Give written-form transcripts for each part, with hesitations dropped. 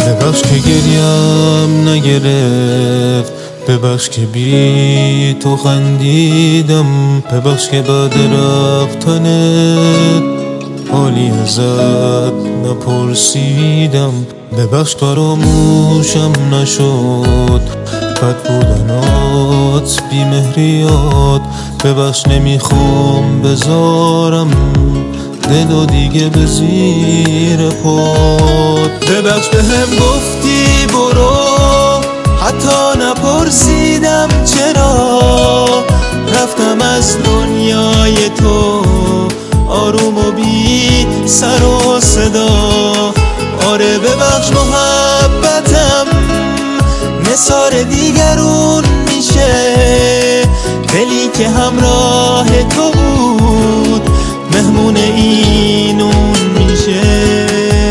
ببخش که گریم نگرفت، ببخش که بی تو خندیدم، ببخش که بعد رفتنت حالی ازت نپرسیدم، ببخش فراموشم نشد بد بودنات بی مهریات، ببخش نمیخوام بذارم دلو دیگه به زیر پات، ببخش بهم گفتی برو حتی نپرسیدم چرا، رفتم از دنیای تو آروم و بی سر و صدا. آره ببخش محبتم نثار دیگرون میشه، دلی که همراه تو بود مهمون اینون میشه.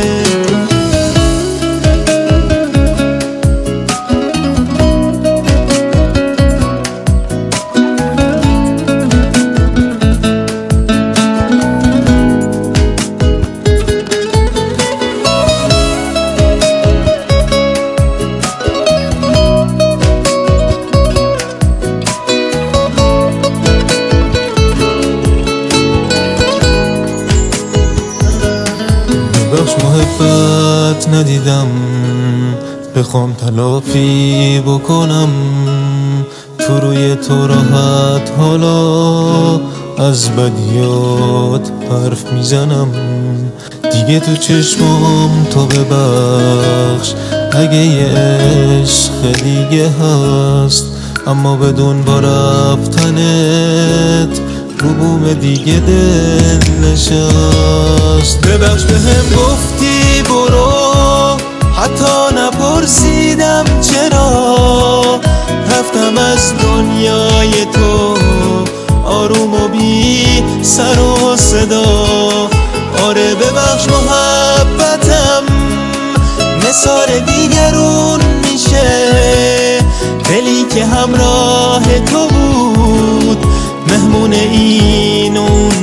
ببخش محبت ندیدم بخوام تلافی بکنم، تو روی تو راحت حالا از بدیات حرف میزنم، دیگه تو چشمام تو ببخش اگه یه عشق دیگه هست، اما بدون با رفتنت رو بوم دیگه دل نشست. ببخش بهم گفتی برو حتی نپرسیدم چرا، رفتم از دنیای تو آروم و بی سر و صدا. آره ببخش محبتم نثار دیگرون میشه، دلی که همراه تو بود مهمون اینون